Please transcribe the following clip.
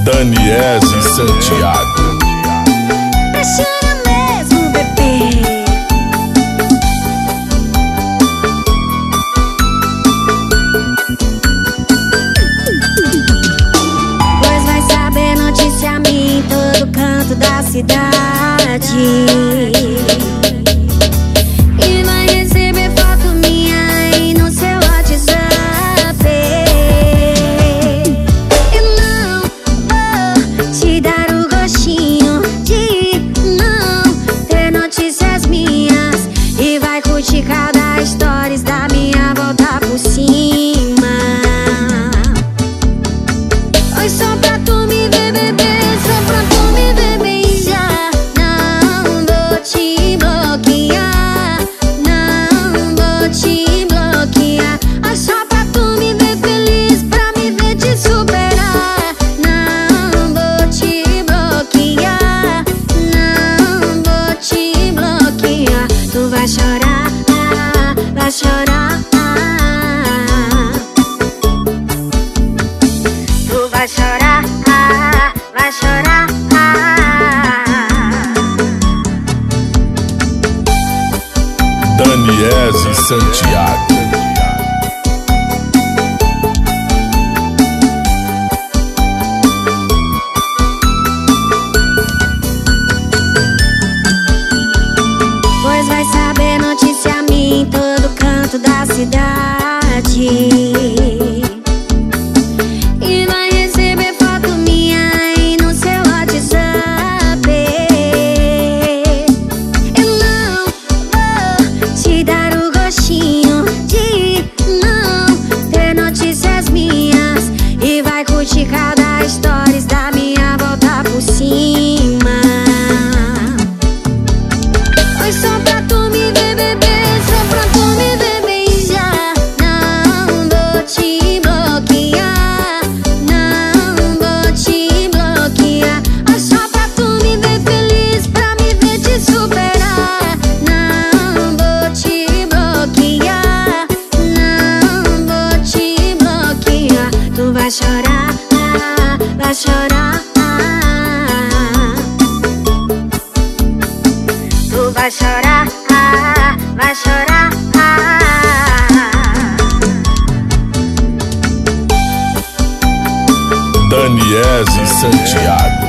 Daniese Santiago. Chora mesmo, bebê. Pois vai saber notícia minha em todo canto da cidade. Cada stories da minha volta por cima. Oi, só pra tu me ver, bebê, só pra tu me ver beijar. Não vou te bloquear, não vou te bloquear. Oi, só pra tu me ver feliz, pra me ver te superar. Não vou te bloquear, não vou te bloquear. Tu vai chorar, vai chorar, tu vai chorar, vai chorar. Daniese Santiago. Pois vai saber notícia minha em todo canto da cidade. E vai receber foto minha aí no seu WhatsApp. Eu não vou te dar o gostinho de não ter notícias minhas. E vai curtir cada stories da minha volta por cima. Oi, só pra tu me ver, bebê, só pra tu me ver beijar. Não vou te bloquear, não vou te bloquear. Oi, só pra tu me ver feliz, pra me ver te superar. Não vou te bloquear, não vou te bloquear. Tu vai chorar, vai chorar. Tu vai chorar, vai chorar. Daniese Santiago.